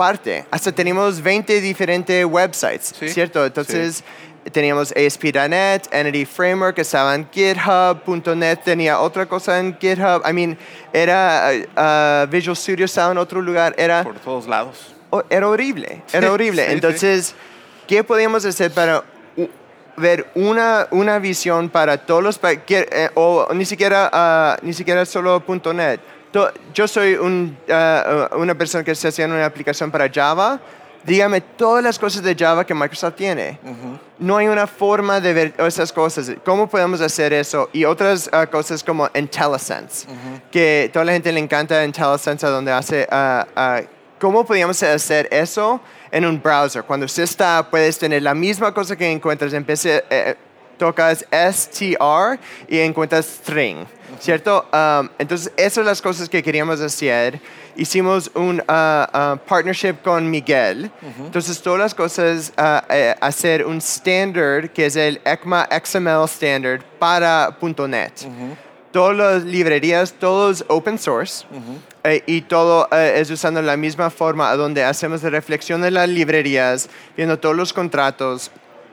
aparte. Hasta teníamos veinte diferentes websites, Sí, ¿cierto? Entonces teníamos A S P punto net, Entity Framework, estaba en GitHub, punto .net tenía otra cosa en GitHub. I mean, era uh, Visual Studio estaba en otro lugar. Era, Por todos lados. oh, era horrible, era Sí, horrible. sí, Entonces, ¿qué podíamos hacer para u- ver una, una visión para todos los pa- que, eh, o ni siquiera uh, ni siquiera solo punto .net? To- yo soy un, uh, una persona que está haciendo una aplicación para Java. Dígame todas las cosas de Java que Microsoft tiene. Uh-huh. No hay una forma de ver esas cosas. ¿Cómo podemos hacer eso? Y otras uh, cosas como IntelliSense, Uh-huh. que toda la gente le encanta IntelliSense, donde hace... Uh, uh, ¿Cómo podríamos hacer eso en un browser? Cuando usted está, puedes tener la misma cosa que encuentras en P C, eh, tocas str y encuentras string, ¿cierto? Um, entonces, esas son las cosas que queríamos hacer. Hicimos un uh, uh, partnership con Miguel. Uh-huh. Entonces, todas las cosas, uh, eh, hacer un standard que es el ECMA X M L standard para .net. Uh-huh. Todas las librerías, todos open source. Uh-huh. Eh, y todo eh, es usando la misma forma donde hacemos la reflexión de las librerías, viendo todos los contratos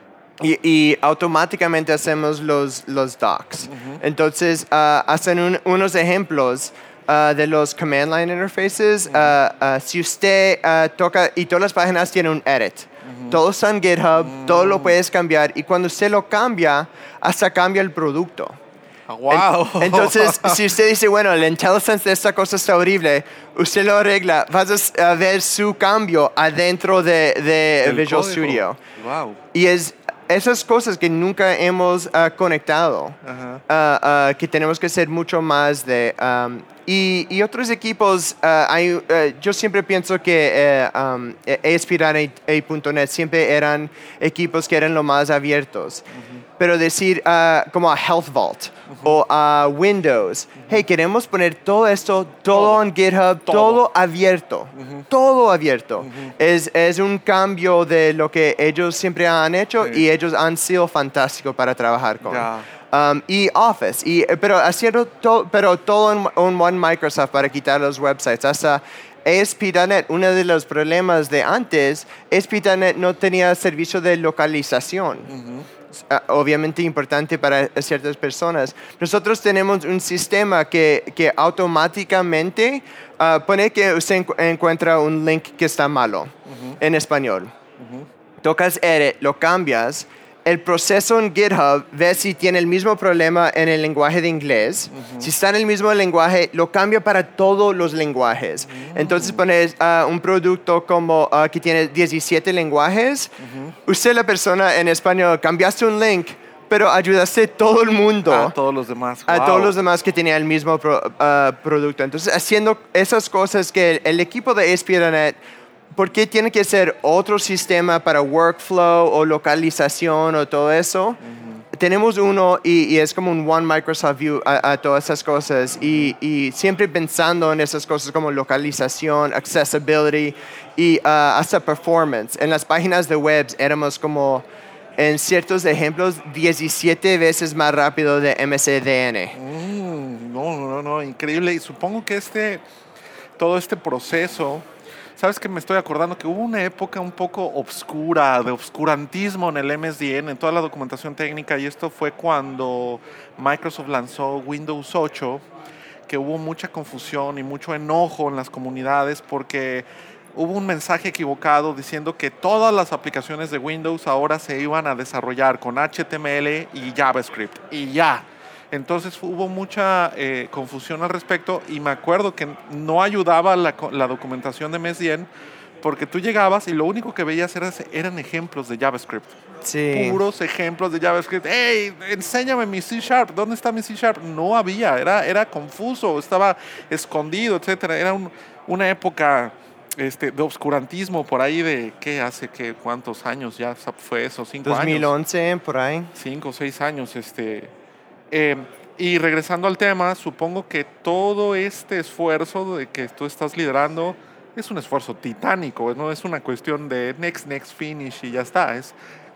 y, y automáticamente hacemos los, los docs. Uh-huh. Entonces, uh, hacen un, unos ejemplos uh, de los command line interfaces. Uh-huh. uh, uh, si usted uh, toca, y todas las páginas tienen un edit. Uh-huh. Todo está en GitHub, uh-huh. Todo lo puedes cambiar y cuando usted lo cambia, hasta cambia el producto. Wow. Entonces, si usted dice, bueno, el IntelliSense de esta cosa está horrible, usted lo arregla, vas a ver su cambio adentro de, de Visual código. Studio. Wow. Y es esas cosas que nunca hemos uh, conectado, uh-huh. uh, uh, que tenemos que hacer mucho más de... Um, y, y otros equipos, uh, hay, uh, yo siempre pienso que uh, um, A S P punto net siempre eran equipos que eran lo más abiertos. Uh-huh. Pero decir uh, como a Health Vault uh-huh. o a Windows, uh-huh. hey, queremos poner todo esto, todo, todo en GitHub, todo, todo abierto, uh-huh. todo abierto. Uh-huh. Es, es un cambio de lo que ellos siempre han hecho sí. y ellos han sido fantásticos para trabajar con. Yeah. Um, y Office, y, pero haciendo to, pero todo en, en One Microsoft para quitar los websites. Hasta A S P punto net, uno de los problemas de antes, A S P punto net no tenía servicio de localización. Uh-huh. Uh, obviamente importante para ciertas personas. Nosotros tenemos un sistema que, que automáticamente uh, pone que usted encu- encuentra un link que está malo uh-huh. en español. Uh-huh. Tocas edit, lo cambias. El proceso en GitHub ve si tiene el mismo problema en el lenguaje de inglés. Uh-huh. Si está en el mismo lenguaje, lo cambia para todos los lenguajes. Uh-huh. Entonces pones uh, un producto como uh, que tiene diecisiete lenguajes. Uh-huh. Usted, la persona en español, cambiaste un link, pero ayudaste a todo el mundo. A todos los demás. A wow. todos los demás que tenían el mismo pro, uh, producto. Entonces, haciendo esas cosas que el, el equipo de A S P punto net, ¿por qué tiene que ser otro sistema para workflow o localización o todo eso? Uh-huh. Tenemos uno y, y es como un One Microsoft View a, a todas esas cosas y, y siempre pensando en esas cosas como localización, accessibility y uh, hasta performance. En las páginas de webs éramos como, en ciertos ejemplos, diecisiete veces más rápido de M C D N. Mm, no, no, no, increíble. Y supongo que este, todo este proceso... ¿Sabes que me estoy acordando que hubo una época un poco obscura, de obscurantismo en el M S D N, en toda la documentación técnica, y esto fue cuando Microsoft lanzó Windows ocho, que hubo mucha confusión y mucho enojo en las comunidades porque hubo un mensaje equivocado diciendo que todas las aplicaciones de Windows ahora se iban a desarrollar con H T M L y JavaScript, y ya. Entonces hubo mucha eh, confusión al respecto y me acuerdo que no ayudaba la, la documentación de M S D N porque tú llegabas y lo único que veías era, eran ejemplos de JavaScript. Sí. Puros ejemplos de JavaScript. ¡Hey, enséñame mi C Sharp! ¿Dónde está mi C Sharp? No había, era, era confuso, estaba escondido, etcétera. Era un, una época este, de obscurantismo por ahí de, ¿qué hace? ¿Qué, ¿Cuántos años ya fue eso? ¿Cinco dos mil once, años? por ahí. Cinco o seis años, este... Eh, y regresando al tema, supongo que todo este esfuerzo de que tú estás liderando es un esfuerzo titánico, no es una cuestión de next, next, finish y ya está. Es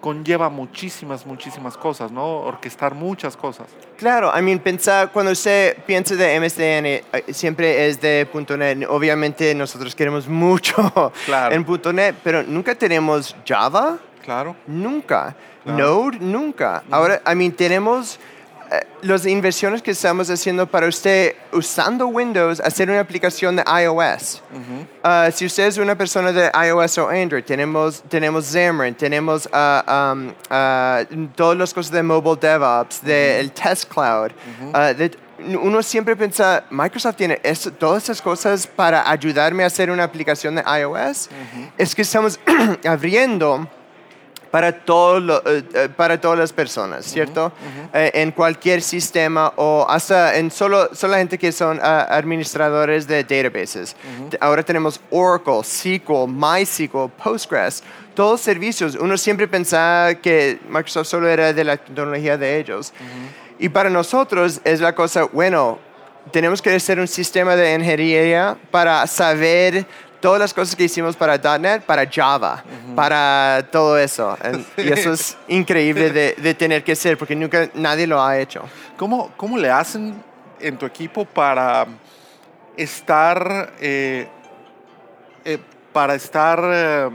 conlleva muchísimas, muchísimas cosas, ¿no? Orquestar muchas cosas. Claro, I mean, pensar, cuando usted piensa de M S D N, eh, siempre es de punto net. Obviamente nosotros queremos mucho Claro. en punto net, pero nunca tenemos Java. Claro. Nunca. Claro. Node, nunca. Ahora, I mean, tenemos eh, las inversiones que estamos haciendo para usted usando Windows, hacer una aplicación de iOS. Ujú. Uh, si usted es una persona de iOS o Android, tenemos, tenemos Xamarin, tenemos uh, um, uh, todas las cosas de Mobile DevOps, del Test Cloud. Uh, de- uno siempre piensa, Microsoft tiene esto- todas esas cosas para ayudarme a hacer una aplicación de iOS. Es que estamos abriendo para, todo lo- eh, eh, para todas las personas, ¿cierto? Eh, en cualquier sistema o hasta en solo, solo gente que son ah, administradores de databases. Te- Ahora tenemos Oracle, S Q L, MySQL, Postgres, todos servicios. Uno siempre pensaba que Microsoft solo era de la tecnología de ellos. Y para nosotros es la cosa, bueno, tenemos que hacer un sistema de ingeniería para saber todas las cosas que hicimos para .NET, para Java, para todo eso. En- Y eso es increíble de, de tener que hacer porque nunca nadie lo ha hecho. ¿Cómo, ¿Cómo le hacen en tu equipo para estar, eh, eh, para estar eh,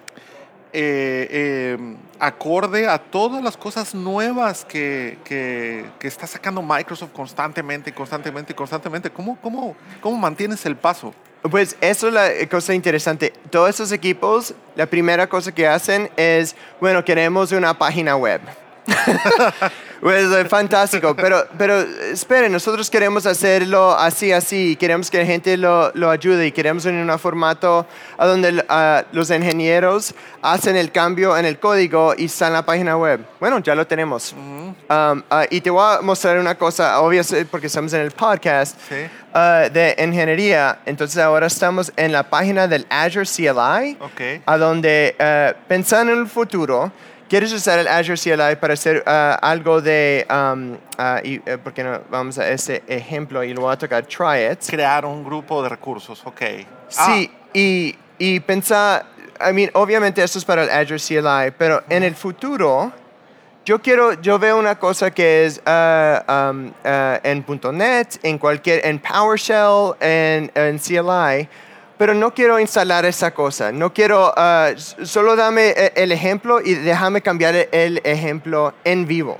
eh, eh, acorde a todas las cosas nuevas que, que, que está sacando Microsoft constantemente, constantemente, constantemente? ¿Cómo, cómo, cómo mantienes el paso? Pues eso es la cosa interesante. Todos esos equipos, la primera cosa que hacen es, bueno, queremos una página web. Pues es fantástico, pero, pero esperen, nosotros queremos hacerlo así, así, queremos que la gente lo, lo ayude y queremos en un formato a donde uh, los ingenieros hacen el cambio en el código y está en la página web. Bueno, ya lo tenemos. Um, uh, y te voy a mostrar una cosa, obviamente porque estamos en el podcast Sí. uh, de ingeniería, entonces ahora estamos en la página del Azure C L I, Ok. a donde uh, pensando en el futuro, ¿quieres usar el Azure C L I para hacer uh, algo de, um, uh, y, uh, porque no, vamos a ese ejemplo y lo voy a tocar, try it. Crear un grupo de recursos, ok. Sí, y, y pensar, I mean, obviamente esto es para el Azure C L I, pero en el futuro, yo quiero, yo veo una cosa que es uh, um, uh, en .NET, en cualquier, en PowerShell, en, en C L I, pero no quiero instalar esa cosa. No quiero, uh, s- solo dame e- el ejemplo y déjame cambiar e- el ejemplo en vivo.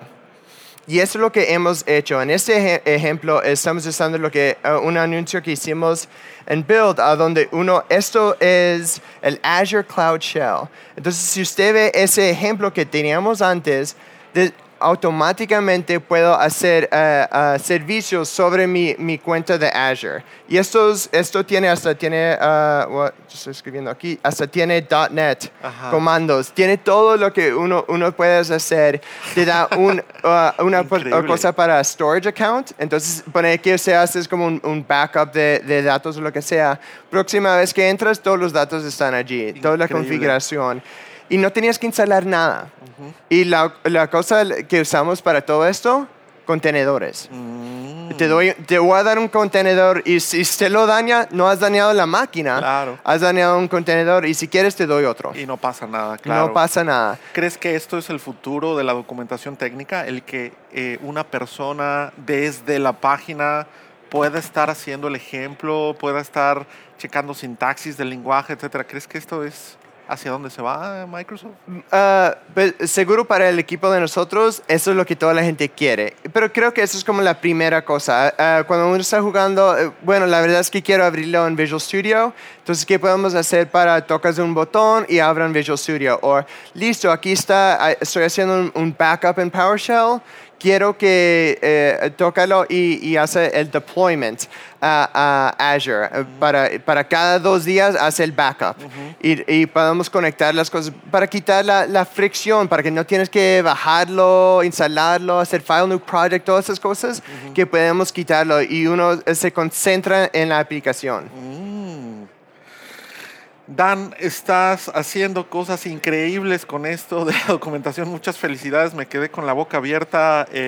Y eso es lo que hemos hecho. En este eje- ejemplo estamos usando lo que uh, un anuncio que hicimos en Build, a donde uno, esto es el Azure Cloud Shell. Entonces, si usted ve ese ejemplo que teníamos antes, de- automáticamente puedo hacer uh, uh, servicios sobre mi, mi cuenta de Azure. Y esto, es- esto tiene hasta, tiene, uh, what, estoy escribiendo aquí, hasta tiene .NET Ajá. comandos, tiene todo lo que uno, uno puede hacer. Te da un, uh, una po- Increíble. cosa para storage account. Entonces, pone que se hace es como un, un backup de, de datos o lo que sea. Próxima vez que entras, todos los datos están allí, toda la Increíble. configuración. Y no tenías que instalar nada. Y la, la cosa que usamos para todo esto, contenedores. Mm, Te, doy, te voy a dar un contenedor y si se lo daña, no has dañado la máquina, Claro. has dañado un contenedor y si quieres te doy otro. y no pasa nada, claro. No pasa nada. ¿Crees que esto es el futuro de la documentación técnica? El que eh, una persona desde la página pueda estar haciendo el ejemplo, pueda estar checando sintaxis del lenguaje, etcétera. ¿Crees que esto es hacia dónde se va Microsoft? Ah, pues, seguro para el equipo de nosotros, eso es lo que toda la gente quiere. Pero creo que eso es como la primera cosa. Ah, cuando uno está jugando, eh, bueno, la verdad es que quiero abrirlo en Visual Studio. Entonces, ¿qué podemos hacer para tocas un botón y abran Visual Studio? O, listo, aquí está, ah, estoy haciendo un, un backup en PowerShell. Quiero que eh, tócalo y, y hace el deployment a, a Azure. Eh, Para, para cada dos días hace el backup. y, y podemos conectar las cosas para quitar la, la fricción, para que no tienes que bajarlo, instalarlo, hacer file new project, todas esas cosas que podemos quitarlo y uno eh, se concentra en la aplicación. Mm. Dan, estás haciendo cosas increíbles con esto de la documentación. Muchas felicidades, me quedé con la boca abierta. eh,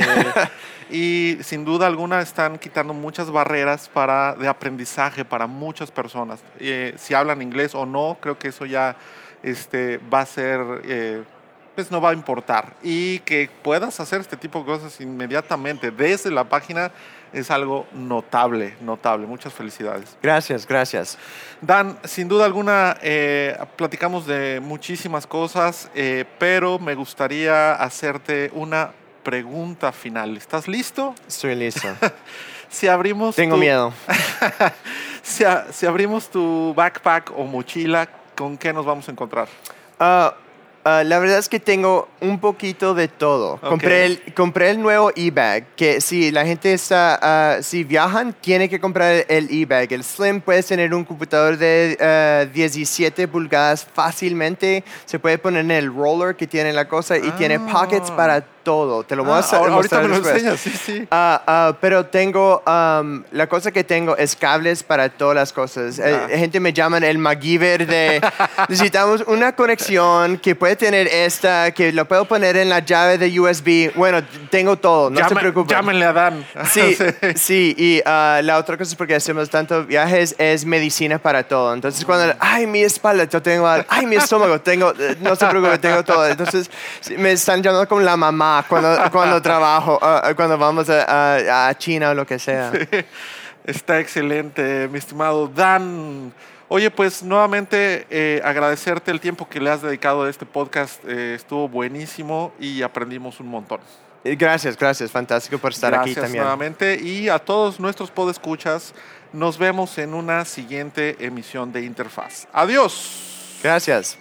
y sin duda alguna están quitando muchas barreras para, de aprendizaje para muchas personas. Eh, si hablan inglés o no, creo que eso ya este, va a ser eh, pues no va a importar. Y que puedas hacer este tipo de cosas inmediatamente desde la página es algo notable, notable. Muchas felicidades. Gracias, gracias. Dan, sin duda alguna, eh, platicamos de muchísimas cosas, eh, pero me gustaría hacerte una pregunta final. ¿Estás listo? Estoy listo. Si abrimos Tengo tu, miedo. si, a, si abrimos tu backpack o mochila, ¿con qué nos vamos a encontrar? Uh, Uh, la verdad es que tengo un poquito de todo. Okay. Compré, el, compré el nuevo e-bag, que si la gente está, uh, si viajan, tiene que comprar el e-bag. El Slim puedes tener un computador de uh, diecisiete pulgadas fácilmente. Se puede poner en el roller que tiene la cosa y ah. tiene pockets para todo. Te lo voy ah, a mostrar ahorita me lo después. enseñas, sí, sí. Uh, uh, pero tengo, um, la cosa que tengo es cables para todas las cosas. Ah. Eh, gente me llama el MacGyver de necesitamos una conexión que puede tener esta, que lo puedo poner en la llave de U S B. Bueno, tengo todo, no Llame, se preocupen. Llámenle a Dan. Sí, sí, sí. Y uh, la otra cosa es porque hacemos tantos viajes, es medicina para todo. Entonces, cuando, ay, mi espalda, yo tengo, ay, mi estómago, tengo, no se preocupen, tengo todo. Entonces, me están llamando como la mamá cuando, cuando trabajo, uh, cuando vamos a, a, a China o lo que sea. Sí, está excelente, mi estimado Dan. Oye, pues nuevamente eh, agradecerte el tiempo que le has dedicado a este podcast. Eh, estuvo buenísimo y aprendimos un montón. Gracias, gracias. Fantástico por estar gracias aquí también. Gracias nuevamente. Y a todos nuestros podescuchas, nos vemos en una siguiente emisión de Interfaz. Adiós. Gracias.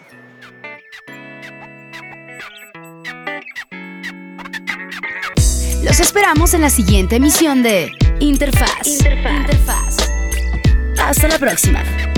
Los esperamos en la siguiente emisión de Interfaz. Interfaz. Interfaz. Hasta la próxima.